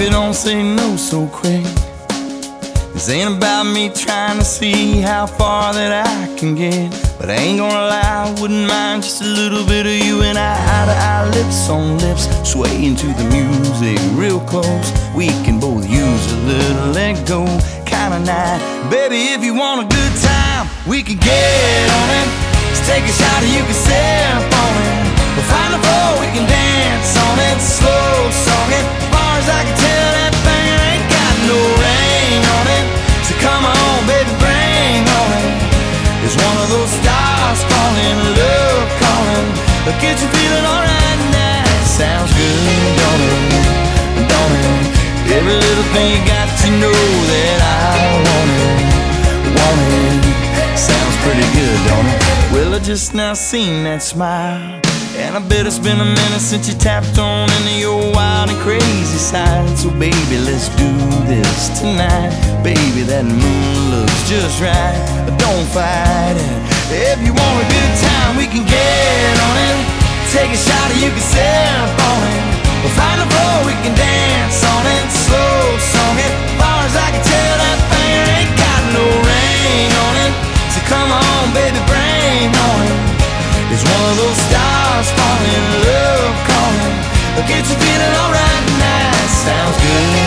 Baby, don't say no so quick. This ain't about me trying to see how far that I can get, but I ain't gonna lie, I wouldn't mind just a little bit of you and I, eye to eye, lips on lips, swaying to the music real close. We can both use a little let go kind of night. Baby, if you want a good time, we can get on it. Let's take a shot and you can sip on it. We'll find a floor, we can dance on it. Slow song it, as far as I can tell, that thing ain't got no ring on it. So come on, baby, bring on it. It's one of those stars calling, love calling. But get you feeling alright now. Sounds good, don't it? Don't it? Every little thing you got to know that I want it. Want it. Sounds pretty good, don't it? Well, I just now seen that smile, and I bet it's been a minute since you tapped on into your wild and crazy side. So baby, let's do this tonight. Baby, that moon looks just right, but don't fight it. If you want a good time, we can get on it. Take a shot and you can sip on it. We'll find a floor, we can dance on it. Slow song it, as far as I can tell, that thing ain't got no ring on it. So come on, baby, bring on it. It's one of those stars falling, love calling. But get you feeling alright now. Sounds good.